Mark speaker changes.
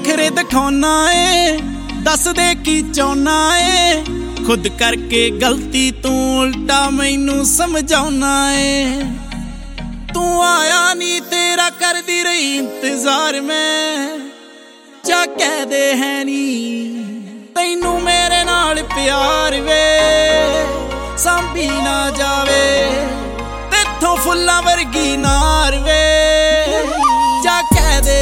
Speaker 1: ਨਖਰੇ ਦਿਖਾਉਣਾ ਏ, ਦੱਸ ਦੇ ਕੀ ਚਾਹੁੰਨਾ ਏ। ਖੁਦ ਕਰਕੇ ਗਲਤੀ ਤੂੰ ਉਲਟਾ ਮੈਨੂੰ ਸਮਝਾਉਣਾ ਏ। ਤੂੰ ਆਇਆ ਨੀ ਤੇਰਾ ਕਰਦੀ ਰਹੀ ਇੰਤਜ਼ਾਰ ਮੈਂ, ਜਾ ਕਹਿ ਦੇ ਹੈ ਨੀ ਤੈਨੂੰ ਮੇਰੇ ਨਾਲ ਪਿਆਰ ਵੇ। ਸਾਂਭੀ ਨਾ ਜਾਵੇ ਤੇਥੋਂ ਫੁੱਲਾਂ ਵਰਗੀ ਨਾਰ ਵੇ।